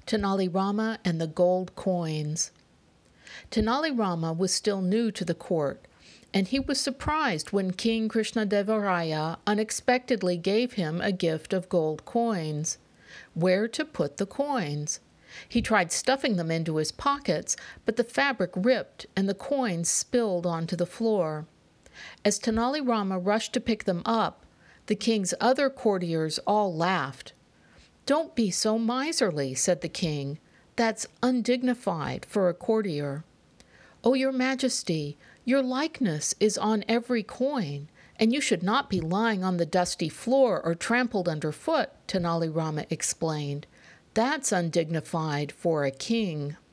Tenali Rama and the Gold Coins. Tenali Rama was still new to the court, and he was surprised when King Krishnadevaraya unexpectedly gave him a gift of gold coins. Where to put the coins? He tried stuffing them into his pockets, but the fabric ripped and the coins spilled onto the floor. As Tenali Rama rushed to pick them up, the king's other courtiers all laughed. "Don't be so miserly," said the king. "That's undignified for a courtier." "Oh, your majesty, your likeness is on every coin, and you should not be lying on the dusty floor or trampled underfoot," Tenali Rama explained. "That's undignified for a king."